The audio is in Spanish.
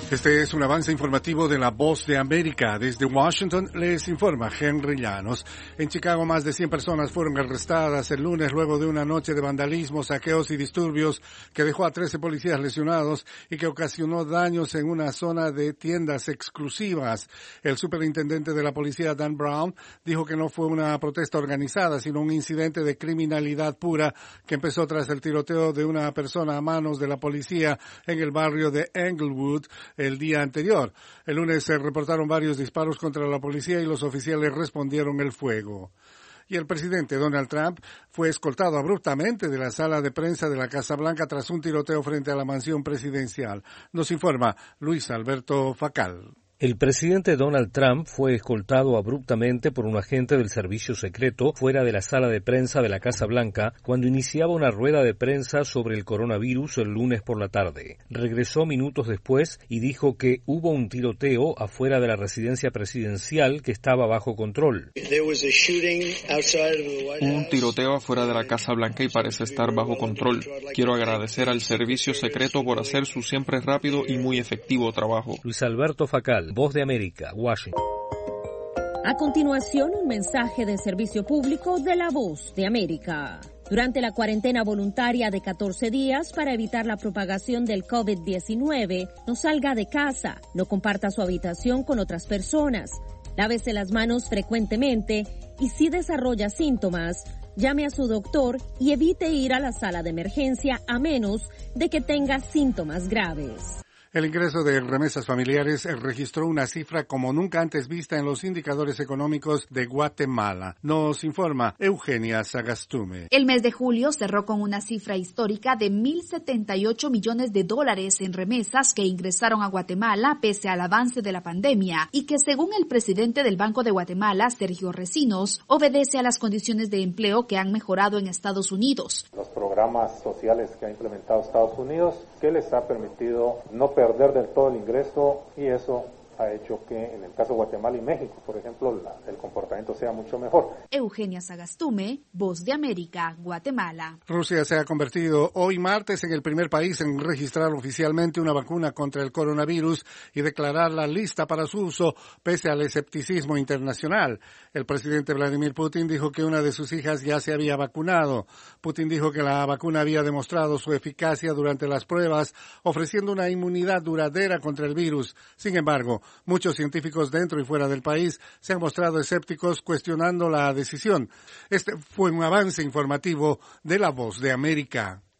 Este es un avance informativo de La Voz de América. Desde Washington les informa Henry Llanos. En Chicago, más de 100 personas fueron arrestadas el lunes luego de una noche de vandalismo, saqueos y disturbios que dejó a 13 policías lesionados y que ocasionó daños en una zona de tiendas exclusivas. El superintendente de la policía, Dan Brown, dijo que no fue una protesta organizada, sino un incidente de criminalidad pura que empezó tras el tiroteo de una persona a manos de la policía en el barrio de Englewood el día anterior. El lunes se reportaron varios disparos contra la policía y los oficiales respondieron el fuego. Y el presidente Donald Trump fue escoltado abruptamente de la sala de prensa de la Casa Blanca tras un tiroteo frente a la mansión presidencial. Nos informa Luis Alberto Facal. El presidente Donald Trump fue escoltado abruptamente por un agente del servicio secreto fuera de la sala de prensa de la Casa Blanca cuando iniciaba una rueda de prensa sobre el coronavirus el lunes por la tarde. Regresó minutos después y dijo que hubo un tiroteo afuera de la residencia presidencial que estaba bajo control. Un tiroteo afuera de la Casa Blanca y parece estar bajo control. Quiero agradecer al servicio secreto por hacer su siempre rápido y muy efectivo trabajo. Luis Alberto Facal, Voz de América, Washington. A continuación, un mensaje de servicio público de la Voz de América. Durante la cuarentena voluntaria de 14 días para evitar la propagación del COVID-19, no salga de casa, no comparta su habitación con otras personas, lávese las manos frecuentemente y si desarrolla síntomas, llame a su doctor y evite ir a la sala de emergencia a menos de que tenga síntomas graves. El ingreso de remesas familiares registró una cifra como nunca antes vista en los indicadores económicos de Guatemala. Nos informa Eugenia Sagastume. El mes de julio cerró con una cifra histórica de $1,078 millones en remesas que ingresaron a Guatemala pese al avance de la pandemia y que, según el presidente del Banco de Guatemala, Sergio Recinos, obedece a las condiciones de empleo que han mejorado en Estados Unidos. Los programas sociales que ha implementado Estados Unidos, que les ha permitido no perder del todo el ingreso, y eso ha hecho que en el caso de Guatemala y México, por ejemplo, el comportamiento sea mucho mejor. Eugenia Sagastume, Voz de América, Guatemala. Rusia se ha convertido hoy martes en el primer país en registrar oficialmente una vacuna contra el coronavirus y declararla lista para su uso pese al escepticismo internacional. El presidente Vladimir Putin dijo que una de sus hijas ya se había vacunado. Putin dijo que la vacuna había demostrado su eficacia durante las pruebas, ofreciendo una inmunidad duradera contra el virus. Sin embargo, muchos científicos dentro y fuera del país se han mostrado escépticos cuestionando la decisión. Este fue un avance informativo de La Voz de América.